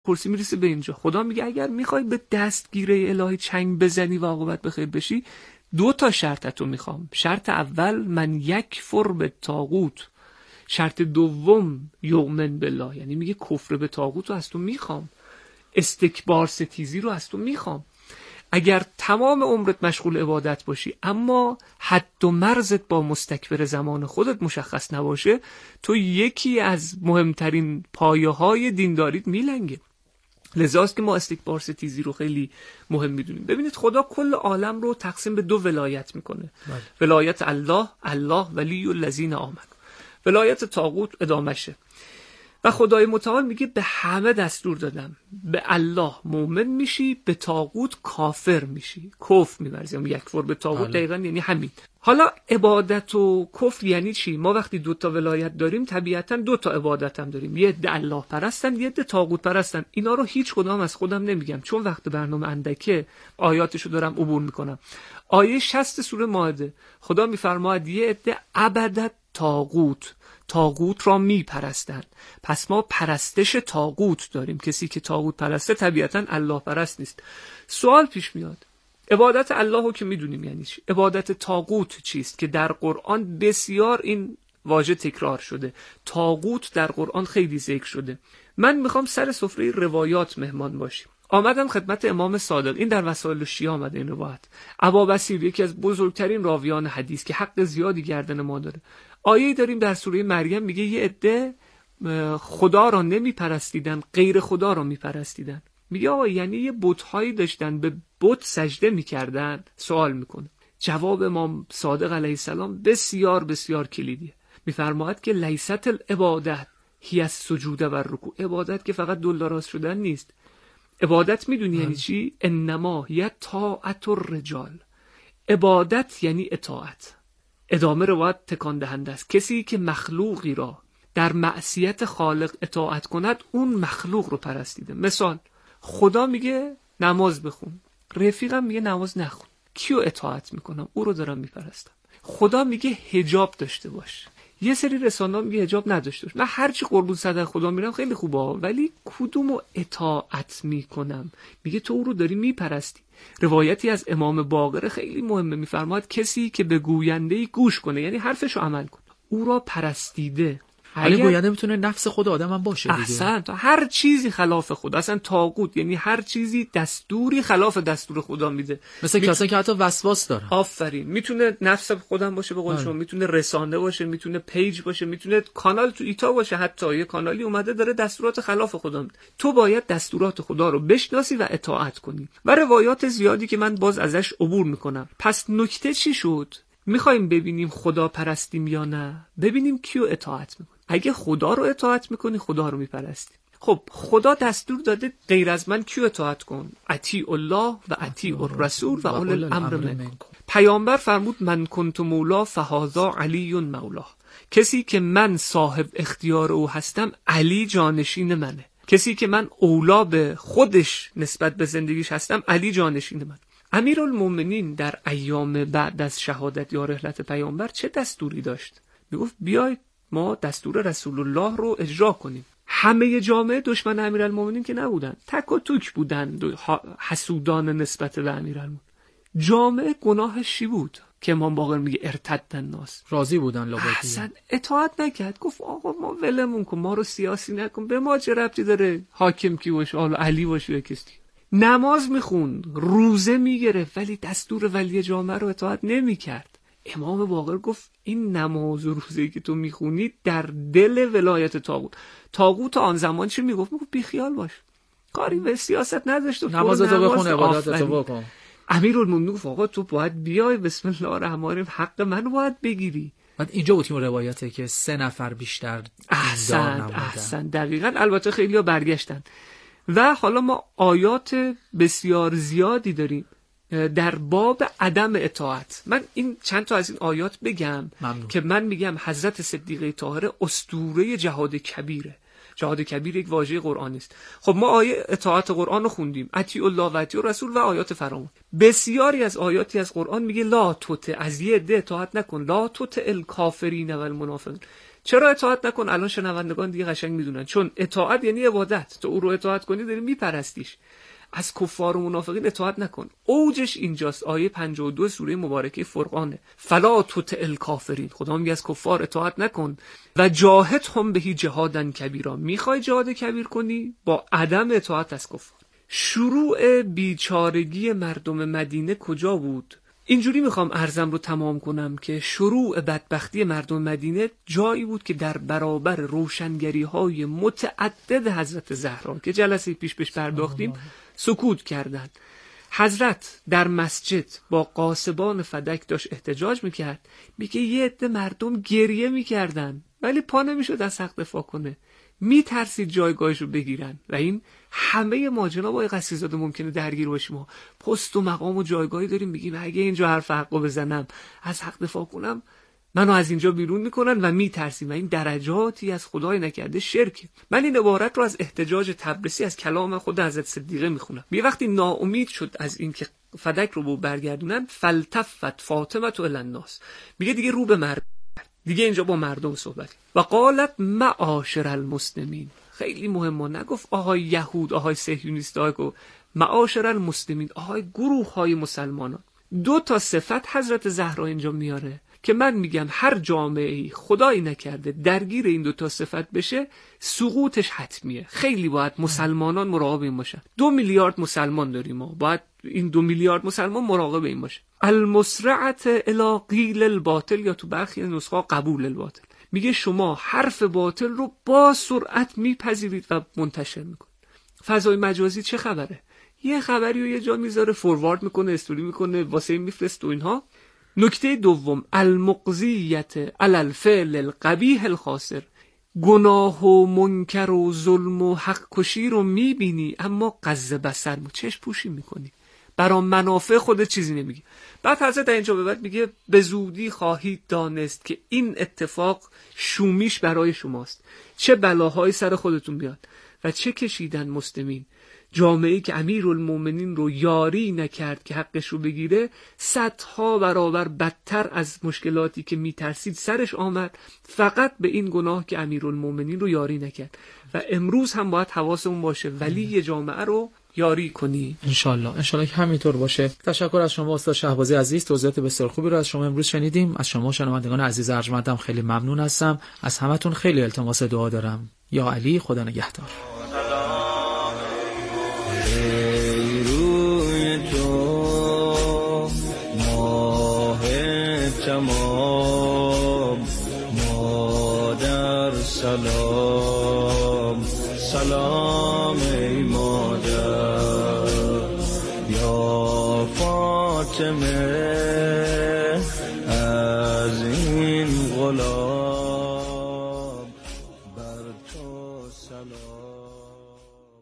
پرسی میرسه به اینجا. خدا میگه اگر میخوای به دستگیره الهی چنگ بزنی و عاقبت بخیر بشی، 2 تا شرطتو میخوام. شرط اول من یکفر به طاغوت، شرط دوم یؤمن بالله، یعنی میگه کفر به طاغوت رو از تو میخوام، استکبار ستیزی رو از تو میخوام. اگر تمام عمرت مشغول عبادت باشی اما حد و مرزت با مستکبر زمان خودت مشخص نباشه، تو یکی از مهمترین پایه‌های دینداریت میلنگه. لذاست که ما استکبار ستیزی رو خیلی مهم میدونیم. ببینید خدا کل عالم رو تقسیم به 2 ولایت میکنه. ولایت الله ولی الذین آمنوا. ولایت طاغوت ادامشه. و خدای متعال میگه به همه دستور دادم، به الله مؤمن میشی، به طاغوت کافر میشی، کفر می‌ورزی. یکفر به طاغوت دقیقاً یعنی همین. حالا عبادت و کفر یعنی چی؟ ما وقتی 2 تا ولایت داریم طبیعتاً 2 تا عبادت هم داریم. یه عده الله پرستن، یه عده طاغوت پرستن. اینا رو هیچ کدام از خودم نمیگم چون وقت برنامه اندکه، آیاتشو دارم عبور میکنم. آیه 60 سوره مائده خدا میفرماید یه عده عبدت طاغوت را میپرستند. پس ما پرستش طاغوت داریم. کسی که طاغوت پرسته طبیعتاً الله پرست نیست. سوال پیش میاد، عبادت الله رو که میدونیم یعنی چی، عبادت طاغوت چیست که در قرآن بسیار این واژه تکرار شده. طاغوت در قرآن خیلی ذکر شده. من میخوام سر سفره روایات مهمان باشیم. آمدم خدمت امام صادق، این در وسائل شیعه آمده این روایت. ابابصیر یکی از بزرگترین راویان حدیث که حق زیادی گردن ما داره، آیه‌ای داریم در سوره مریم میگه یه عده خدا را نمیپرستیدن، غیر خدا را میپرستیدن. میگه آقا یعنی یه بت‌هایی داشتن به بت سجده میکردن؟ سوال میکنه. جواب امام صادق علیه السلام بسیار بسیار کلیدیه. میفرماید که لیست العبادت هی السجود و الرکوع. عبادت که فقط دلدراز شدن نیست. عبادت میدونی یعنی چی؟ انما هی طاعت الرجال. عبادت یعنی اطاعت. ادامه روایت تکان دهنده است. کسی که مخلوقی را در معصیت خالق اطاعت کند اون مخلوق رو پرستیده. مثال خدا میگه نماز بخون، رفیقم میگه نماز نخون، کیو اطاعت میکنم؟ او رو دارم میپرستم. خدا میگه حجاب داشته باش، یه سری رسانه‌ها میگه حجاب نداشته باش. من هرچی قربون صدق خدا میرم خیلی خوبه ولی کدومو اطاعت میکنم؟ میگه تو او رو داری میپرستی. روایتی از امام باقر خیلی مهمه، میفرماید کسی که به گوینده‌ای گوش کنه یعنی حرفشو عمل کنه او را پرستیده. ولی گوینده میتونه نفس خود آدم هم باشه دیگه. احسن، هر چیزی خلاف خدا، اصلا طاغوت یعنی هر چیزی دستوری خلاف دستور خدا میده. مثل کسایی که حتی وسواس دارن. آفرین. میتونه نفس خودم باشه به قول شما، میتونه رسانه باشه، میتونه پیج باشه، میتونه کانال تو ایتا باشه. حتی یه کانالی اومده داره دستورات خلاف خدا میده. تو باید دستورات خدا رو بشناسی و اطاعت کنی. و روایات زیادی که من باز ازش عبور میکنم. پس نکته چی شد؟ میخوایم ببینیم خدا پرستیم یا نه؟ ببینیم کیو اطاعت میکنیم. اگه خدا رو اطاعت میکنی خدا رو میپرستی. خب خدا دستور داده غیر از من کیو اطاعت کن؟ اطیع الله و اطیع الرسول و اول الامر منکم. پیامبر فرمود من کنت مولا فهذا علی مولا. کسی که من صاحب اختیار او هستم علی جانشین منه. کسی که من اولا به خودش نسبت به زندگیش هستم علی جانشین من. امیرالمومنین در ایام بعد از شهادت یا رحلت پیامبر چه دستوری داشت؟ میگفت بیاید ما دستور رسول الله رو اجرا کنیم. همه جامعه دشمن امیرالمومنین که نبودن، تک و توک بودن حسودان نسبت به امیرالمومنین. جامعه گناهش چی بود که امام باقر میگه ارتد الناس؟ راضی بودن لابد. اصلا اطاعت نکرد، گفت آقا ما ولمون کن، ما رو سیاسی نکن، به ما چه ربطی داره حاکم کی باشه، حالا علی باشه یا کسی. نماز میخوند، روزه میگرفت ولی دستور ولی جامعه رو اطاعت نمیکرد. امام باقر گفت این نماز و روزه‌ای که تو میخونی در دل ولایت طاغوت آن زمان چی میگفت؟ میگفت بی خیال باش، کاری به سیاست نداشت، نماز تو بخون، عبادت تو بکن. امیرالمومنین گفت آقا تو باید بیای بسم الله الرحمن الرحیم حق منو باید بگیری. بعد اینجا بود که روایته که 3 نفر بیشتر احسن دقیقاً. البته خیلی‌ها برگشتن و حالا ما آیات بسیار زیادی داریم در باب عدم اطاعت. من این چند تا از این آیات بگم که من میگم حضرت صدیقه طاهره اسطوره جهاد کبیره. جهاد کبیر یک واژه قرآنی است. خب ما آیه اطاعت قرآن رو خوندیم، اطیع الله و اطیع الرسول و آیات فراوان. بسیاری از آیاتی از قرآن میگه لا تطع، از یه عده اطاعت نکن، لا تطع الکافرین و المنافقین. چرا اطاعت نکن؟ الان شنوندگان دیگه قشنگ میدونن، چون اطاعت یعنی عبادت. تو او رو اطاعت کنی داری میپرستیش. از کفار و منافقین اطاعت نکن. اوجش اینجاست، آیه 52 سوره مبارکه فرقانه. فلا تطع الکافرین، خدا میگه از کفار اطاعت نکن. و جاهدهم به جهادا کبیرا، میخوای جهاد کبیر کنی با عدم اطاعت از کفار. شروع بیچارگی مردم مدینه کجا بود؟ اینجوری میخوام عرضم رو تمام کنم که شروع بدبختی مردم مدینه جایی بود که در برابر روشنگری های متعدد حضرت زهرا که جلسه پیش بهش پرداختیم سکوت کردند. حضرت در مسجد با قاسبان فدک داشت احتجاج میکرد، میگه یه عده مردم گریه میکردن ولی پا نمیشد از حق دفاع کنه، میترسید جایگاهش رو بگیرن. و این همه ما جناب آقای قصیزاده ممکنه درگیر باشیم، ما پست و مقام و جایگاهی داریم، میگیم اگه اینجا حرف حقو بزنم، از حق دفاع کنم، منو از اینجا بیرون میکنن و میترسیم. و این درجاتی از خدای نکرده شرک. من این عبارت رو از احتجاج تبرسی از کلام خود حضرت صدیقه میخونم. یه وقتی ناامید شد از این که فدک رو برگردونن، فلتفت فاطمه الی الناس، میگه دیگه رو به مردم، دیگه اینجا با مردم صحبت. و قالت معاشر المسلمین، خیلی مهمه، نگفت آهای یهود، آهای صهیونیست، آهای معاشر المسلمین، آهای گروه های مسلمانان. 2 صفت حضرت زهرا اینجا میاره که من میگم هر جامعه‌ای خدایی نکرده درگیر این 2 صفت بشه سقوطش حتمیه. خیلی باید مسلمانان مراقب این باشن. 2 میلیارد مسلمان داریم ما، باید این 2 میلیارد مسلمان مراقب این باشه. المسرعت الی قیل الباطل، یا تو برخی نسخه قبول الباطل، میگه شما حرف باطل رو با سرعت میپذیرید و منتشر میکنید. فضای مجازی چه خبره؟ یه خبری رو یه جا میذاره، فوروارد میکنه، استوری میکنه، واسه میفرست و اینها. نکته دوم، المقضیت علی الفعل القبیح الخاسر، گناه و منکر و ظلم و حق کشی رو میبینی اما غض بصر چشم پوشی میکنی، برای منافع خودت چیزی نمیگی. بعد حضرت اینجا به بعد میگه به زودی خواهید دانست که این اتفاق شومیش برای شماست، چه بلاهای سر خودتون بیاد و چه کشیدن مسلمین. جامعه‌ای که امیرالمومنین رو یاری نکرد که حقش رو بگیره، 100 برابر بدتر از مشکلاتی که میترسید سرش آمد، فقط به این گناه که امیرالمومنین رو یاری نکرد. و امروز هم باید حواسمون باشه ولی جامعه رو یاری کنی. انشالله که همینطور باشه. تشکر از شما استاد شهبازی عزیز، توضیحات بسیار خوبی رو از شما امروز شنیدیم. از شما شنوندگان عزیز ارجمندم خیلی ممنون هستم. از همتون خیلی التماس دعا دارم. یا علی، خدا نگهدار. سلام سلام ای مادر، یا فاطمه از این غلام بر تو سلام.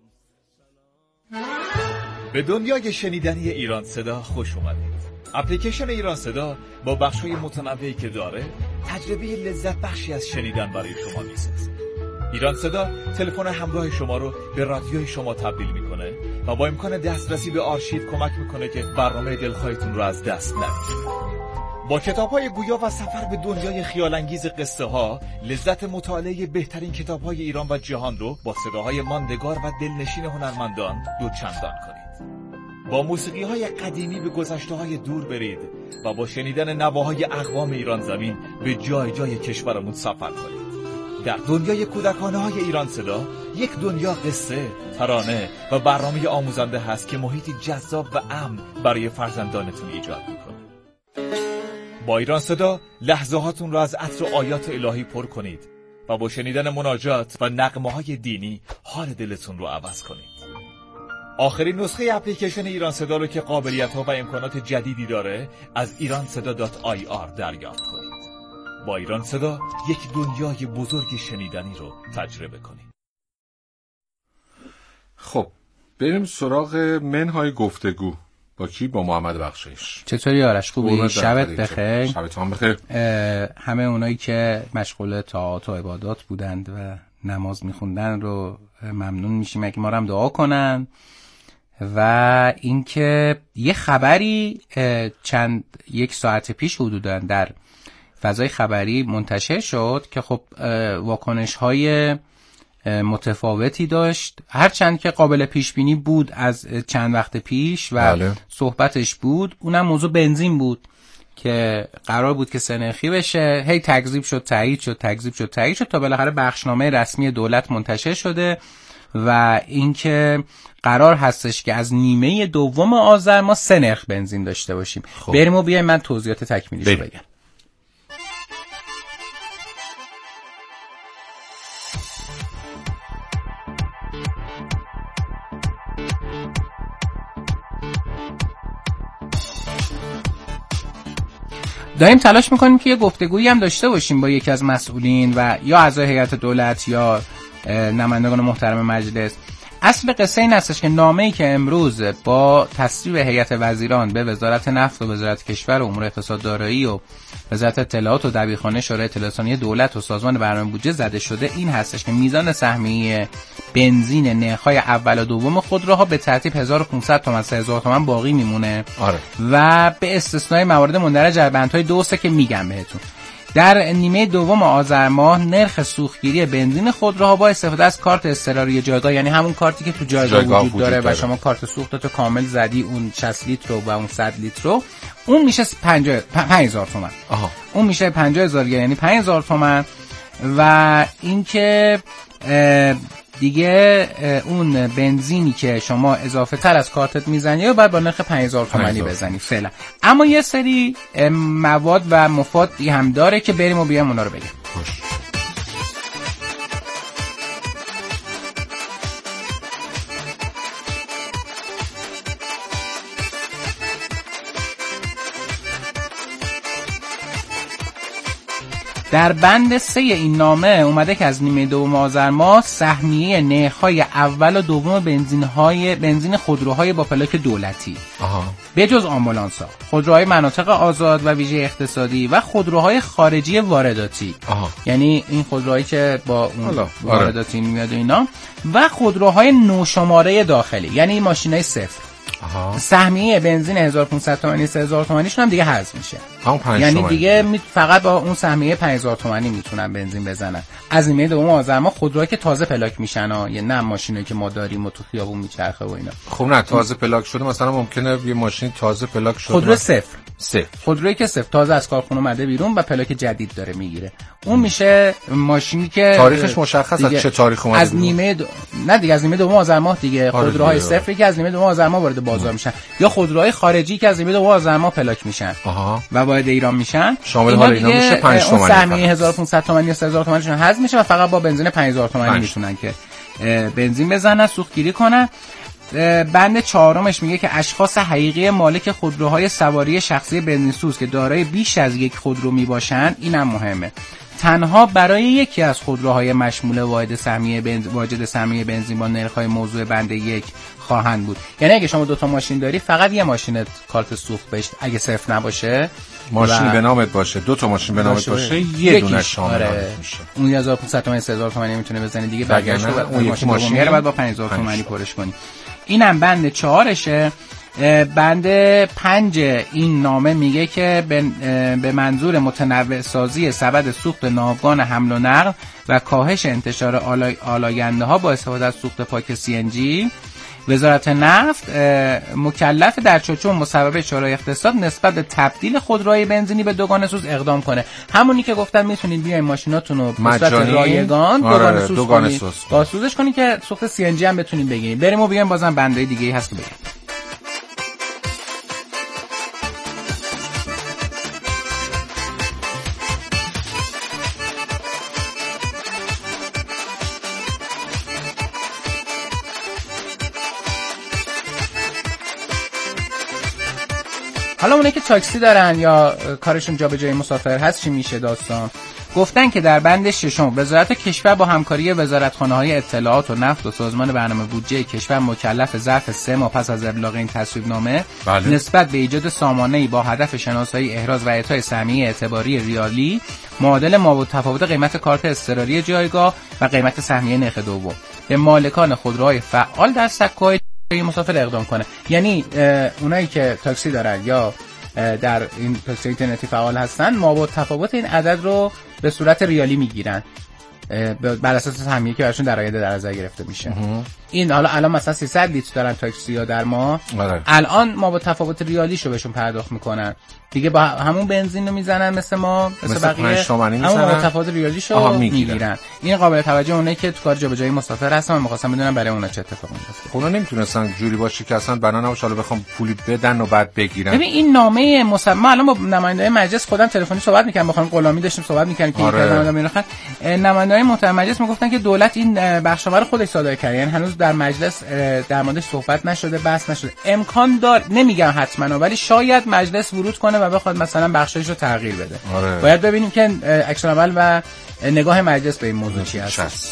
به دنیای شنیدنی ایران صدا خوش اومدید. اپلیکیشن ایران صدا با بخش‌های متنوعی که داره، تجربه لذت بخشی از شنیدن برای شما میسازه. ایران صدا تلفن همراه شما رو به رادیوی شما تبدیل میکنه و با امکان دسترسی به آرشیو کمک میکنه که برنامه دلخواهتون رو از دست ندید. با کتاب‌های گویا و سفر به دنیای خیال‌انگیز قصه‌ها، لذت مطالعه بهترین کتاب‌های ایران و جهان رو با صداهای ماندگار و دلنشین هنرمندان دوچندان کنید. با موسیقی‌های قدیمی به گذشته‌های دور برید و با شنیدن نواهای اقوام ایران زمین به جای جای کشورمون سفر کنید. در دنیای کودکانه‌های ایران صدا، یک دنیا قصه، ترانه و برنامه آموزنده هست که محیطی جذاب و امن برای فرزندانتون ایجاد می‌کنه. با ایران صدا لحظه‌هاتون را از عطر آیات الهی پر کنید و با شنیدن مناجات و نغمه‌های دینی حال دلتون رو عوض کنید. آخرین نسخه اپلیکیشن ایران صدا رو که قابلیت‌ها و امکانات جدیدی داره از iranseda.ir دریافت کنید. با ایران صدا یک دنیای بزرگ شنیدنی رو تجربه کنید. خب بریم سراغ منهای گفتگو. با کی؟ با محمد بخشش. چطوری آرش؟ خوبی؟ شبت بخیر. شبت هم بخیر. همه اونایی که مشغول طاعات و عبادات بودند و نماز میخوندن رو ممنون میشیم اگه ما رو هم دعا کنن. و اینکه یه خبری یک ساعت پیش حدوداً در فضای خبری منتشر شد که خب واکنش‌های متفاوتی داشت، هرچند که قابل پیش بینی بود از چند وقت پیش و صحبتش بود. اونم موضوع بنزین بود که قرار بود که سه‌نرخی بشه، هی تکذیب شد، تایید شد تا بالاخره بخشنامه رسمی دولت منتشر شده و اینکه قرار هستش که از نیمه دوم آذر ما 3 نرخ بنزین داشته باشیم. بریم و بیایم من توضیحات تکمیلیش رو بگم. داریم تلاش میکنیم که یه گفتگویی هم داشته باشیم با یکی از مسئولین و یا اعضای هیئت دولت یا نمایندگان محترم مجلس. اصل قصه این هستش که نامه‌ای که امروز با تصویب هیئت وزیران به وزارت نفت و وزارت کشور و امور اقتصاد دارایی و وزارت اطلاعات و دبیرخانه شورای اطلاعات رسانی دولت و سازمان برنامه بودجه زده شده این هستش که میزان سهمیه بنزین نرخ‌های اول و دوم خودروها به ترتیب 1500 تومان 3000 تومان باقی میمونه. آره. و به استثنای موارد مندرج در بندهای 2 و 3 که میگم بهتون. در نیمه دوم آذر ماه نرخ سوختگیری بنزین خودروها با استفاده از کارت اضطراری جایگاه، یعنی همون کارتی که تو جایگاه وجود داره و شما کارت سوختتو کامل زدی، اون 60 لیتر و اون 100 لیتر رو، اون میشه 5000 تومان. اون میشه 50000 یعنی 5000 تومان. و اینکه دیگه اون بنزینی که شما اضافه تر از کارتت میزنی و بعد با نرخ 5000 تومانی بزنی فعلا. اما یه سری مواد و مفادی هم داره که بریم و بیایم اونا رو بگیم. در بند 3 این نامه اومده که از نیمه دوم آذر ماه سهمیه نرخ‌های اول و دوم بنزین خودروهای با پلاک دولتی به جز آمبولانس‌ها، خودروهای مناطق آزاد و ویژه اقتصادی و خودروهای خارجی وارداتی، یعنی این خودروهایی که با اون وارداتی میاد و اینا، و خودروهای نوشماره داخلی، یعنی ماشینای صفر، سهمیه بنزین 1500 تومانی 3000 تومانیشون هم دیگه حذف میشه. یعنی دیگه فقط با اون سهمیه 5000 تومانی میتونن بنزین بزنن. از نیمه دوم آذر ماه خودروهایی که تازه پلاک میشن یعنی نه ماشینایی که ما داریم و تو خیابون میچرخه و اینا. خب نه تازه پلاک شده، مثلا ممکنه یه ماشین تازه پلاک شده، خودرو صفر خودرویی که صفر تازه از کارخونه اومده بیرون و پلاک جدید داره میگیره، اون میشه ماشینی که تاریخش مشخص از چه تاریخ اومده از نیمه نه دیگه از نیمه دوم آذر ماه دیگه. خودروهای صفری که از نیمه دوم آذر ماه وارد بازار میشن یا خودروهای خارجی که از نیمه دوم آذر ماه پلاک میشن و وارد ایران میشن، شامل حال اینا میشه 5 تومانی. اون سهمیه 1500 تومانی یا 3000 تومانیشون حذف میشه و فقط با بنزین 5000 تومانی میتونن که بنزین بزنن، سوختگیری کنن. بند 4 میگه که اشخاص حقیقی مالک خودروهای سواری شخصی بنزینسوز که دارای بیش از یک خودرو میباشن، اینم مهمه، تنها برای یکی از خودروهای مشمول واحد سهمیه بنزین با نرخ‌های موضوع بند 1 خواهند بود. یعنی اگه شما 2 ماشین داری، فقط یه ماشینت کارت سوخت بهش اگه صفر نباشه، ماشین به نامت باشه، 2 ماشین به نامت باشه، یه دونه شامل میشه. اون 1500 تومانی 3000 تومانی میتونه بزنی دیگه، برگشت اون یکی ماشین رو بعد با 5000 تومانی پرش کنی. اینم بند 4شه. بند 5 این نامه میگه که به منظور متنوع سازی سبد سوخت ناوگان حمل و نقل و کاهش انتشار آلاینده ها با استفاده از سوخت پاک CNG، وزارت نفت مکلف در چوچون مصوبه شورای اقتصاد نسبت به تبدیل خودروهای بنزینی به دوگانه سوز اقدام کنه. همونی که گفتن میتونید بیاین ماشیناتون رو به صورت رایگان دوگانه سوز کنید، سوزش کنید که سوخت CNG هم بتونید بگیرید. بریم و بیایم بازم بنده دیگه هست که بگیم. حالا اونایی که تاکسی دارن یا کارشون جابجایی مسافر هست چی میشه داستان؟ گفتن که در بند 6 وزارت کشور با همکاری وزارتخانه‌های اطلاعات و نفت و سازمان برنامه بودجه کشور مکلف ظرف 3 ماه پس از ابلاغ این تصویب نامه نسبت به ایجاد سامانه‌ای با هدف شناسایی احراز و اعطای سهمیه اعتباری ریالی معادل تفاوت قیمت کارت اضطراری جایگاه و قیمت سهمیه نرخ دوم به مالکان خودروهای فعال در سکوهای مسافر اقدام کنه. یعنی اونایی که تاکسی دارن یا در این پست اینترنتی فعال هستن مابعد تفاوت این عدد رو به صورت ریالی میگیرن بر اساس سهمیه‌ای که براشون در آینده در نظر گرفته میشه. این حالا الان مثلا 300 لیتر دارن تاکسی‌ها در ماه، الان ما با تفاوت ریالیشو بهشون پرداخت میکنن دیگه، با همون بنزین رو میزنن مثل ما مثل بقیه، اما با تفاوت ریالیشو میگیرن. این قابل توجه اونه که تو کار جابجایی مسافر هستن و می‌خواستم بدونم برای اونها چه اتفاقی میفته. اونا نمیتونستن جوری باشه که اصلا بنا نباشه حالا بخوام پولی بدن و بعد بگیرن. ببین این نامه ما الان با نماینده‌های مجلس خودم تلفنی صحبت می‌کردم، بخوام غلامی داشتیم صحبت می‌کردیم که نماینده‌های محترم مجلس میگفتن که دولت این بخشنامه رو خودش صادر کرده، یعنی هنوز در مجلس در موردش صحبت نشده، بحث نشده. امکان داره، نمیگم حتما، ولی شاید مجلس ورود کنه و بخواد مثلا بخشش رو تغییر بده. باید ببینیم که عکس العمل و نگاه مجلس به این موضوع چی هست.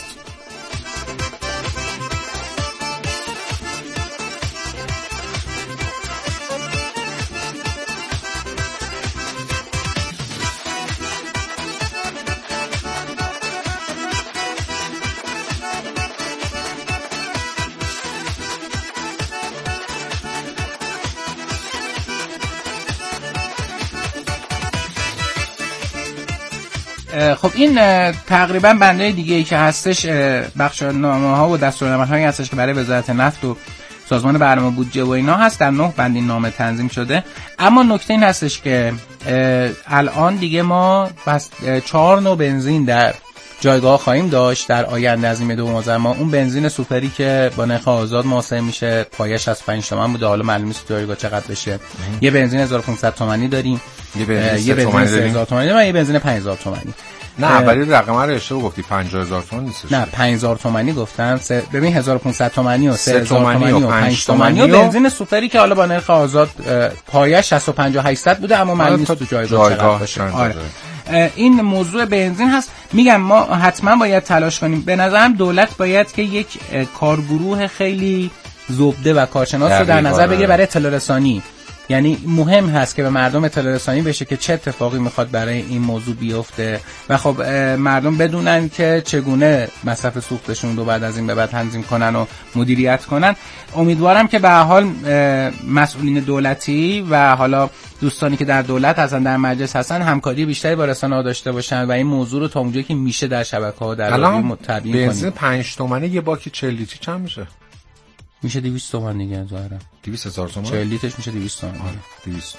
خب این تقریبا بندهای دیگه ای که هستش بخشنامه ها و دستورالعمل‌هایی هستش که برای وزارت نفت و سازمان برنامه بودجه و اینا هست، در 9 بند این نامه تنظیم شده. اما نکته این هستش که الان دیگه ما بس 4 نوع بنزین در جایگاه خواهیم داشت در آینده از نیمه دوم آذر ماه. اون بنزین سوپری که با نرخ آزاد محاسبه میشه پایش از 5 تومن بوده، حالا معلوم نیست جایگاه چقدر بشه. یه بنزین 1500 تومانی داریم، یه بنزین 3000 تومانی و یه بنزین 5000 تومانی. نه ولی رقم رو اشتباه گفتی، 50000 تومان نیستش. نه 5000 تومانی گفتم. ببین 1500 تومانی و 3000 تومانی و 5 تومانی و بنزین سوپری که حالا با نرخ آزاد پایش 65800 بوده، اما معلوم نیست تو جایگاه چقدر باشه. آره. این موضوع بنزین هست. میگم ما حتما باید تلاش کنیم. به نظرم دولت باید که یک کارگروه خیلی زبده و کارشناس رو در نظر بگیره برای اطلاع رسانی. یعنی مهم هست که به مردم اطلاع رسانی بشه که چه اتفاقی میخواد برای این موضوع بیفته و خب مردم بدونن که چگونه مصرف سوختشون رو بعد از این به بعد تنظیم کنن و مدیریت کنن. امیدوارم که به هر حال مسئولین دولتی و حالا دوستانی که در دولت هستن در مجلس هستن همکاری بیشتری با رسانه‌ها داشته باشن و این موضوع رو تا اونجایی که میشه در شبکه‌ها در رادیو تبیین کنیم. بنزین 5 تومنه یه باک 40 لیتری چند میشه؟ میشه 200 تومان دیگه ظاهرا. 200,000 تومان 40 لیترش میشه 200 تومان. 200.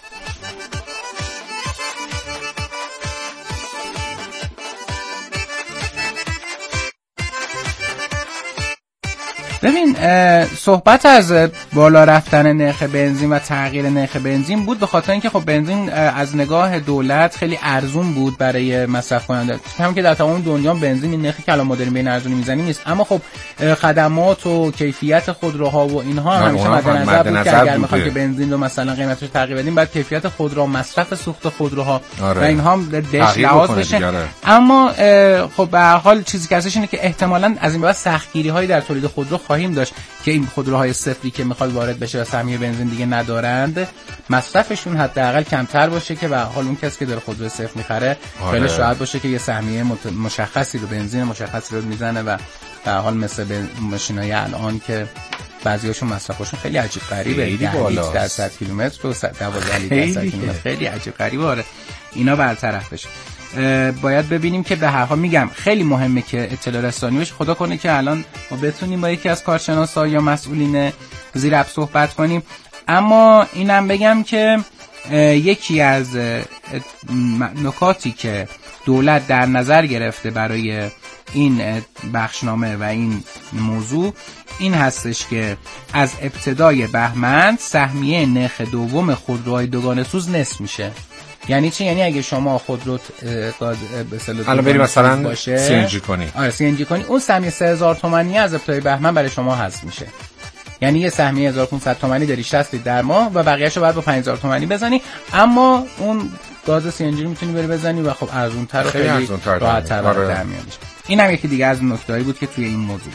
ببین صحبت از بالا رفتن نرخ بنزین و تغییر نرخ بنزین بود به خاطر اینکه خب بنزین از نگاه دولت خیلی ارزون بود برای مصرف کننده. همون که در تمام دنیا بنزین این نرخی که الان ما داریم بین ارزونی میزنیم نیست، اما خب خدمات و کیفیت خودروها و اینها همیشه مد نظر بود که اگر میخواد که بنزین رو مثلا قیمتش تغییر بدیم بعد کیفیت خودرو، مصرف سوخت خودروها و اینها دش لحاظ بشه. اما خب به هر حال چیزی که هستش اینه که احتمالاً از این بعد سختگیری‌هایی در تولید خودرو خواهیم داشت که این خودروهای صفری که میخواد وارد بشه و سهمیه بنزین دیگه ندارند مصرفشون حداقل کمتر باشه که به حال اون کسی که داره خودرو صفر میخره خیلی شاید باشه که یه سهمیه مشخصی رو بنزین مشخصی رو میزنه و به حال مثل ماشینای الان که بعضیاشون مصرفشون خیلی عجیب غریبه، 10 در 100 کیلومتر و 12 لیتر در 100 کیلومتر، خیلی عجیب غریبه. آره اینا برطرف بشه. باید ببینیم که به هر حال میگم خیلی مهمه که اطلاع رسانی بشه. خدا کنه که الان ما بتونیم با یکی از کارشناسا یا مسئولین زیر اپ صحبت کنیم. اما اینم بگم که یکی از نکاتی که دولت در نظر گرفته برای این بخشنامه و این موضوع این هستش که از ابتدای بهمن سهمیه نرخ دوم خودروهای دوگانه سوز نصف میشه. یعنی چی؟ یعنی اگه شما خودرو الان بریم مثلا سی ان جی کنی، آره سی ان جی کنی، اون سهمیه 3000 تومانی از ابتدای بهمن برای شما حذف میشه. یعنی یه سهمیه 1500 تومانی داری 60 لیتر در ماه و بقیه‌شو بعد با 5000 تومانی بزنی، اما اون گاز سی ان جی رو میتونی بری بزنی و خب ارزان‌تر و خیلی راحت‌تر در میاد. این هم یکی دیگه از نکته‌ای بود که توی این موضوع.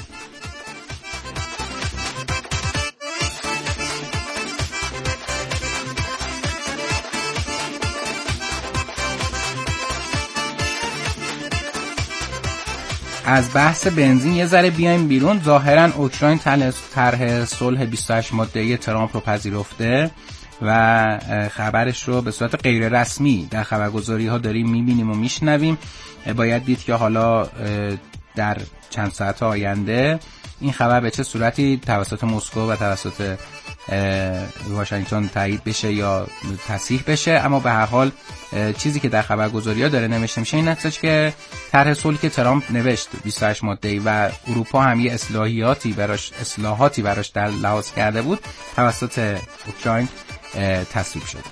از بحث بنزین یه ذره بیایم بیرون. ظاهرا اوکراین طرح صلح 28 ماده‌ای ترامپ رو پذیرفته و خبرش رو به صورت غیر رسمی در خبرگزاری ها داریم میبینیم و میشنویم. باید دید که حالا در چند ساعت آینده این خبر به چه صورتی توسط مسکو و توسط واشنگتن تایید بشه یا تصحیح بشه. اما به هر حال چیزی که در خبرگزاری‌ها داره نوشته میشه این هستش که طرح صلحی که ترامپ نوشت 28 ماده‌ای و اروپا هم یه اصلاحاتی براش در لحاظ کرده بود توسط اوکراین تصویب شد.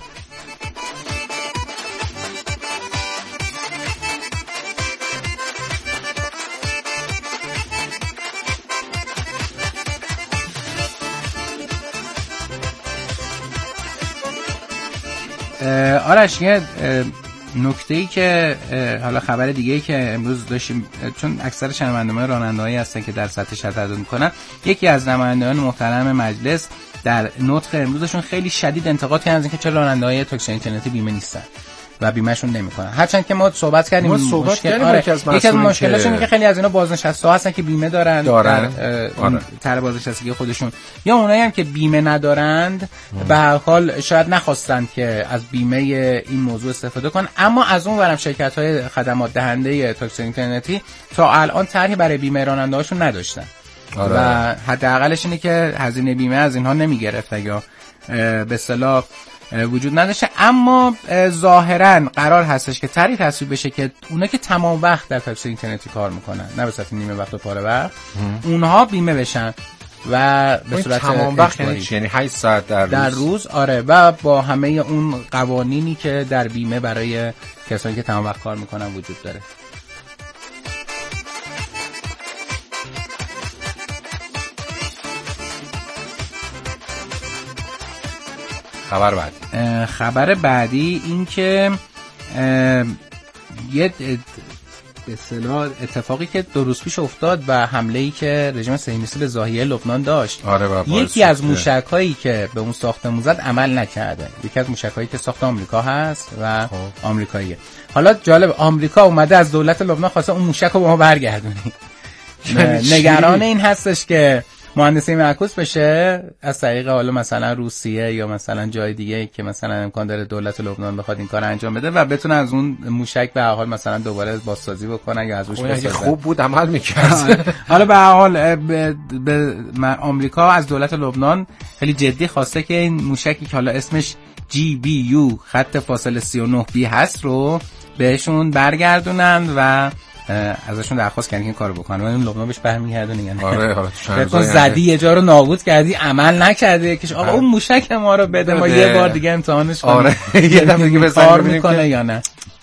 آرش یه نکته‌ای که حالا خبر دیگه‌ای که امروز داشتیم، چون اکثر شنوندگان راننده‌هایی هستن که در سطح شهر تردد میکنن، یکی از نمایندگان محترم مجلس در نطق امروزشون خیلی شدید انتقاد کردن که چرا راننده‌های تاکسی اینترنتی بیمه نیستن و بیمهشون نمیکنن. هرچند که ما صحبت کردیم یکی از مشکلاتش اینه که خیلی از اینا بازنشسته هستن که بیمه دارن. طرح بازنشستگی خودشون، یا اونایی هم که بیمه ندارند به هر حال شاید نخواستند که از بیمه این موضوع استفاده کنن. اما از اون ورم شرکت‌های خدمات دهنده تاکسی اینترنتی تا الان طرحی برای بیمه راننده‌هاشون نداشتن. و حداقلش اینه که هزینه بیمه از اینها نمیگرفت یا به اصطلاح وجود نداشته. اما ظاهرا قرار هستش که طرحی تصویب بشه که اونا که تمام وقت در تاکسی اینترنتی کار میکنن، نه به صورت نیمه وقت و پاره وقت، اونها بیمه بشن و به صورت تمام وقت. یعنی 8 ساعت در روز. آره، و با همه اون قوانینی که در بیمه برای کسانی که تمام وقت کار میکنن وجود داره. خبر بعدی این که یه به اصطلاح اتفاقی که 2 روز پیش افتاد و حمله‌ای که رژیم صهیونیستی به ضاحیه لبنان داشت. یکی از موشک‌هایی که به اون ساختمون زد عمل نکرده. یکی از موشک‌هایی که ساخت آمریکا هست و آمریکاییه. حالا جالب، آمریکا اومده از دولت لبنان خواسته اون موشک رو به ما برگردونه. نگران این هستش که مهندسی معکوس بشه از طریق حالا مثلا روسیه یا مثلا جای دیگه که مثلا امکان داره دولت لبنان بخواد این کار انجام بده و بتونه از اون موشک به هر حال مثلا دوباره بازسازی بکنن یا از روش بسازن. خوب بود عمل می‌کرد. حالا به هر حال آمریکا از دولت لبنان خیلی جدی خواسته که این موشکی که حالا اسمش GBU خط فاصله 39B هست رو بهشون برگردونن و ازشون درخواست کردن که این کارو بکنن. من لبنان بهش برمیگردونه میگن آره حالا تو زدی یه جا رو نابود کردی، عمل نکرده که آقا اون موشک ما رو بده ما یه بار دیگه امتحانش کنیم. آره یه دفعه دیگه بزنیم میکنه یا نه.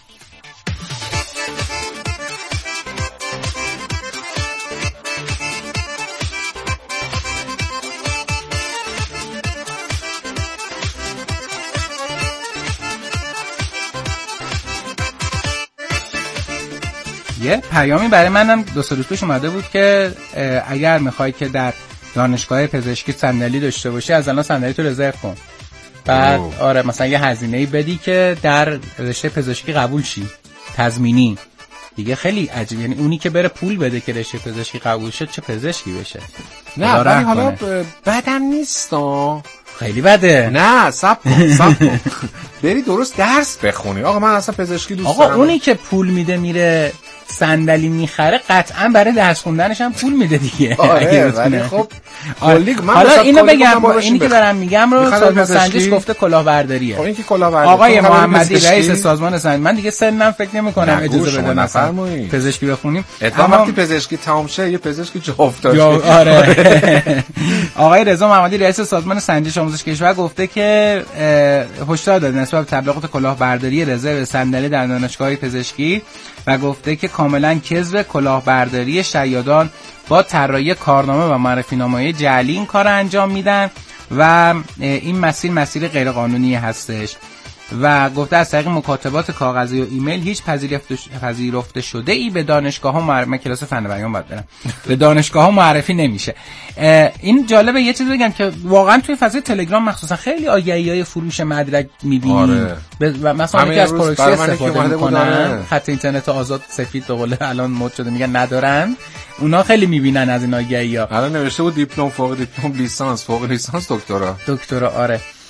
یه پیامی برای منم 2 روز پیش اومده بود که اگر میخوای که در دانشگاه پزشکی صندلی داشته باشی از الان صندلی تو رزرو کن. بعد آره مثلا یه هزینه‌ای بدی که در رشته پزشکی قبول شی، تضمینی. دیگه خیلی عجیب، یعنی اونی که بره پول بده که رشته پزشکی قبول شد چه پزشکی بشه. نه ولی حالا بدم نیستا، خیلی بده. نه صبر کن بری درست درس بخونی. آقا من اصلا پزشکی دوست دارم. آقا اونی که پول میده میره صندلی میخره قطعا برای درس خوندنش هم پول میده دیگه. آره ولی خب حالا اینو بگم، اینی که دارم میگم رو سازمان سنجش گفته کلاهبرداریه. این که کلاهبرداری آقای محمدی رئیس سازمان سنجش، من دیگه سنم فکر نمی‌کنم اجازه بده مثلا پزشکی بخونیم. اتفاقا وقتی پزشکی تمام شه یه پزشکی جا افتاد. آره آقای رضا محمدی رئیس سازمان سنجش آموزش کشور گفته که هشدار داده نسبت به تبلیغات کلاهبرداری رزرو صندلی در دانشگاه پزشکی و گفته که کاملا کذب کلاهبرداری شیادان با طراحی کارنامه و معرفی‌نامه‌های جعلی این کار انجام میدن و این مسیر غیر قانونی هستش و گفته از طریق مکاتبات کاغذی و ایمیل هیچ پذیرفته شده ای به دانشگاه‌ها من کلاس فن بیان باید برم به دانشگاه‌ها معرفی نمیشه. این جالبه. یه چیز بگم که واقعا توی فضای تلگرام مخصوصا خیلی آگهی‌های فروش مدرک می‌بینیم. آره. مثلا که از پروکسی استفاده می‌کنن، خط اینترنت آزاد سفید به قول الان مد شده میگن ندارن، اونا خیلی می‌بینن از این آگهی‌ها. الان نوشته بود دیپلم، فوق دیپلم، لیسانس، فوق لیسانس، دکترا. آره.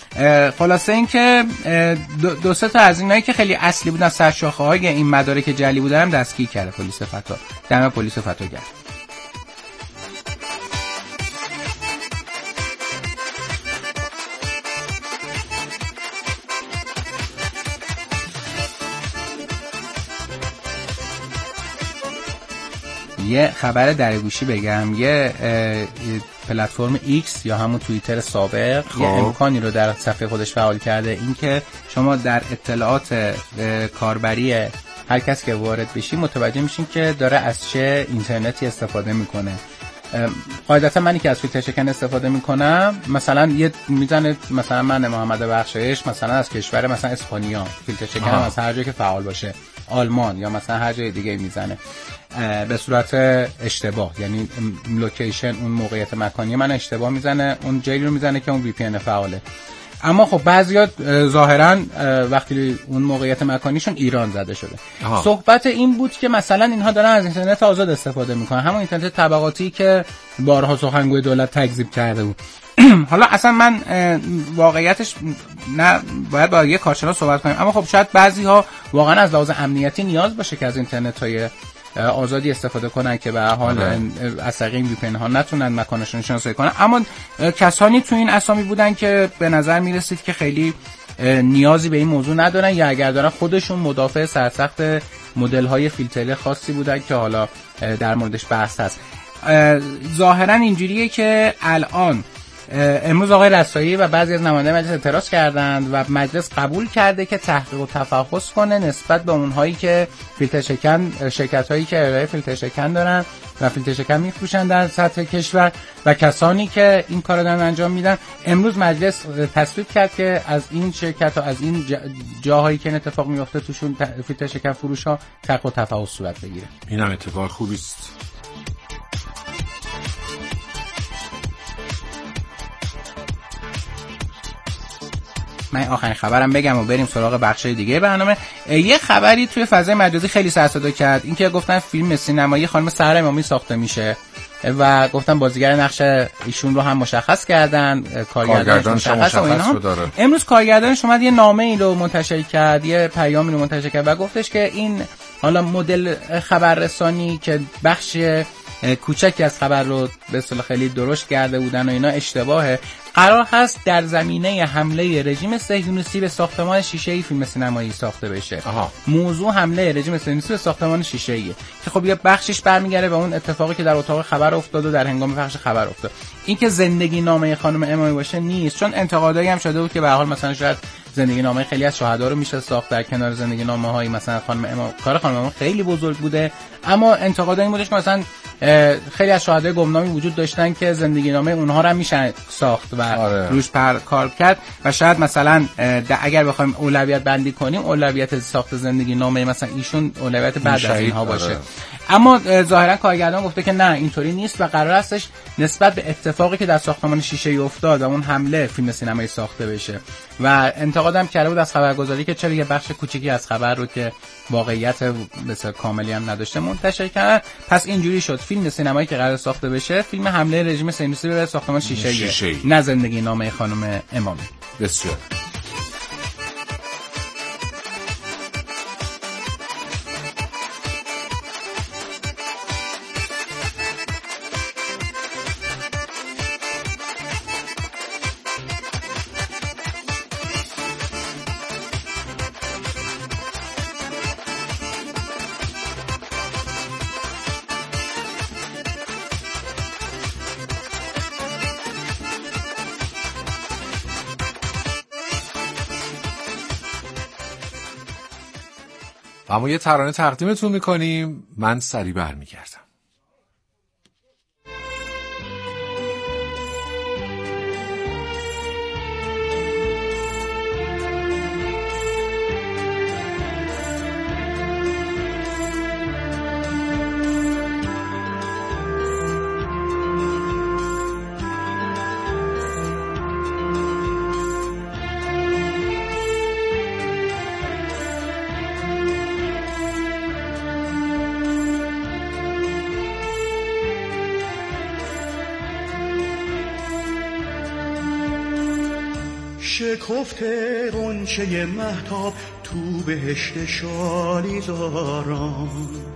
خلاصه این که دو سه تا از اینایی که خیلی اصلی بودن، سرشاخه های این مدارک جعلی بودن هم دستگیر کرده پلیس فتا، دم پلیس فتا کرد. یه خبر درگوشی بگم، یه پلتفرم ایکس یا همون توییتر سابق یه امکانی رو در صفحه خودش فعال کرده، این که شما در اطلاعات کاربری هر کس که وارد بشی متوجه میشین که داره از چه اینترنتی استفاده میکنه. قاعدتا منی که از فیلتر شکن استفاده میکنم، مثلا یه میزنه مثلا من محمد بخشایش مثلا از کشور مثلا اسپانیا، فیلتر شکن از هر جایی که فعال باشه، آلمان یا مثلا هر جای دیگه میزنه به صورت اشتباه، یعنی لوکیشن اون موقعیت مکانی من اشتباه میزنه، اون جایی رو میزنه که اون وی پی ان فعاله. اما خب بعضیا ظاهرا وقتی اون موقعیت مکانیشون ایران زده شده. صحبت این بود که مثلا اینها دارن از اینترنت آزاد استفاده میکنن، همون اینترنت طبقاتی که بارها سخنگوی دولت تکذیب کرده بود. حالا اصلا من واقعیتش نه باید با یه کارشناس صحبت کنیم، اما خب شاید بعضی‌ها واقعا از لحاظ امنیتی نیاز باشه که از اینترنت‌های آزادی استفاده کنن که به هر حال از طریق این وی پی ان ها نتونن مکانشون شناسایی کنن. اما کسانی تو این اسامی بودن که به نظر میرسید که خیلی نیازی به این موضوع ندارن، یا اگر دارن خودشون مدافع سرسخت مدل های فیلتری خاصی بودن که حالا در موردش بحث هست. ظاهرا اینجوریه که الان امروز آقای رسایی و بعضی از نمایندگان مجلس اعتراض کردند و مجلس قبول کرده که تحقیق و تفحص کنه نسبت به اونهایی که فیلتر شکن، شرکت‌هایی که ارائه فیلتر شکن دارن و فیلتر شکن میفروشن در سطح کشور و کسانی که این کارو دارن انجام میدن. امروز مجلس تصویب کرد که از این شرکت‌ها، از این جاهایی که این اتفاق میفته توشون فیلتر شکن فروش‌ها تحقیق و تفحص صورت بگیره. اینم اتفاق خوبی است. من آخرین خبرم بگم و بریم سراغ بخشای دیگه برنامه. یه خبری توی فضای مجازی خیلی سر صدا کرد، این که گفتن فیلم سینمایی خانم سحر امامی ساخته میشه و گفتن بازیگر نقش ایشون رو هم مشخص کردن، کارگردانش مشخص و اینا. امروز کارگردانش اومد یه نامه‌ای رو منتشر کرد، یه پیامی رو منتشر کرد و گفتش که این حالا مدل خبررسانی که بخش کوچکی از خبر رو به اصطلاح خیلی درشت کرده بودن و اینا اشتباهه. قرار هست در زمینه حمله رژیم صهیونیستی به ساختمان شیشه‌ای فیلم سینمایی ساخته بشه. موضوع حمله رژیم صهیونیستی به ساختمان شیشه‌ایه که خب یه بخشش برمیگره به اون اتفاقی که در اتاق خبر افتاد و در هنگام پخش خبر افتاد. این که زندگی نامه خانم امامی باشه نیست، چون انتقادایی هم شده بود که به هر حال مثلا شاید زندگی نامه خیلی از شهدا رو میشه ساخت در کنار زندگی نامه های مثلا خانم امامی. کار خانم امامی خیلی بزرگ بوده، اما انتقادایی بودش که مثلا خیلی از شهدای گمنامی وجود داشتن که زندگی نامه اونها رو میشه ساخت و روش کار کرد و شاید مثلا اگر بخوایم اولویت بندی کنیم اولویت ساخت زندگی نامه مثلا ایشون اولویت بعد از اینها باشه. اما ظاهرا کارگردان گفته که نه اینطوری نیست و قرار هستش نسبت به اتفاقی که در ساختمان شیشه‌ای افتاد و اون حمله فیلم سینمایی ساخته بشه. و انتقادم کرده بود از خبرگزاری که چرا یه بخش کوچیکی از خبر رو که واقعیت مثلا کاملی هم نداشته منتشر کردن. پس اینجوری شد فیلم سینمایی که قرار ساخته بشه فیلم حمله رژیم صهیونیستی به ساختمان شیشه‌ای، نه زندگی نامه خانم امامی. بسیار اما یه ترانه تقدیمتون میکنیم، من سریع برمیگردم. شکفته غنچه مهتاب تو بهشت شالیزاران،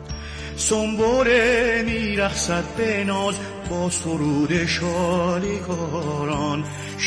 سنبوله میرقصد به ناز با سرود شالیکاران.